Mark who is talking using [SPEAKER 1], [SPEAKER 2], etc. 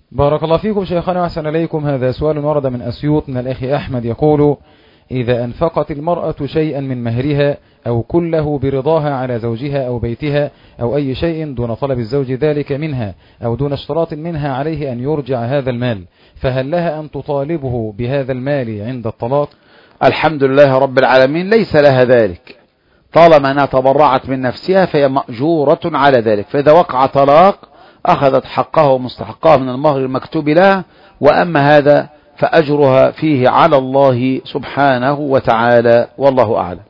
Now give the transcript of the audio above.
[SPEAKER 1] بارك الله فيكم شيخنا وأحسن إليكم. هذا سؤال ورد من أسيوط من الأخ أحمد يقول: إذا أنفقت المرأة شيئا من مهرها أو كله برضاها على زوجها أو بيتها أو أي شيء دون طلب الزوج ذلك منها أو دون اشتراط منها عليه أن يرجع هذا المال، فهل لها أن تطالبه بهذا المال عند الطلاق؟
[SPEAKER 2] الحمد لله رب العالمين، ليس لها ذلك طالما أنها تبرعت من نفسها فهي مأجورة على ذلك. فإذا وقع طلاق أخذت حقها ومستحقها من المهر المكتوب لها، وأما هذا فأجرها فيه على الله سبحانه وتعالى، والله أعلم.